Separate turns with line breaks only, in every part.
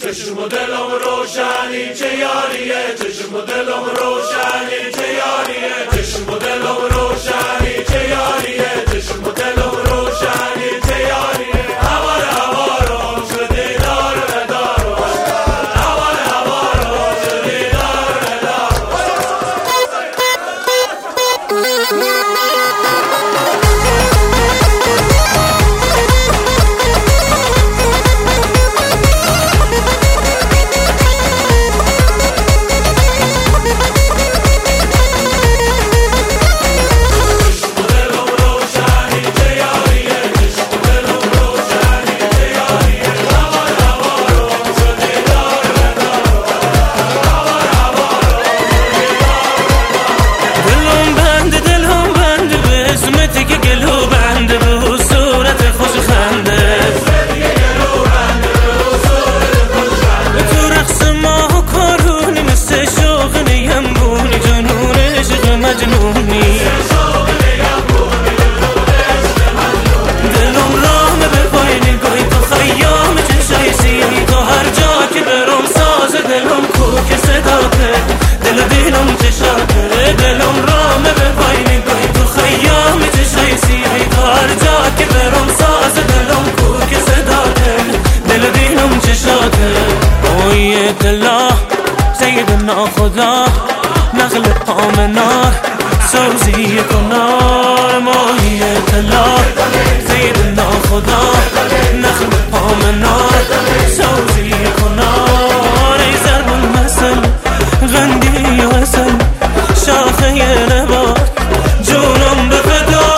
چشم و دلم روشنی چه یاریه، چشم و دلم روشنی چه یاریه، چشم و دلم روشنی چه یاریه، چشم و دلم روشنی چه یاریه. هوار هوارم شدی دار ندارم، هوار هوارم شدی دار ندارم.
سيدنا خدا نخل قام النار سوزي كنار ماهية الله سيدنا خدا نخل قام النار سوزي كنار يزرب المثل غندي وسل شاخي نبات جونم بفدا.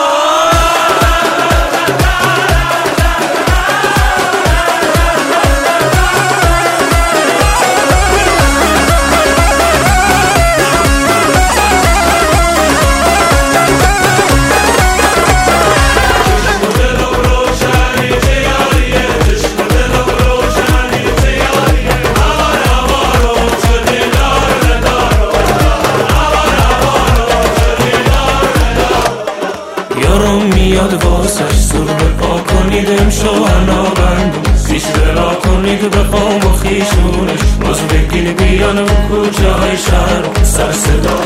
میاد واسش زور بپا کنید امشو هنا بندم پیش بلا کنید بخوام و خیشونش باز بگین بیان و کجای شهر سر صدا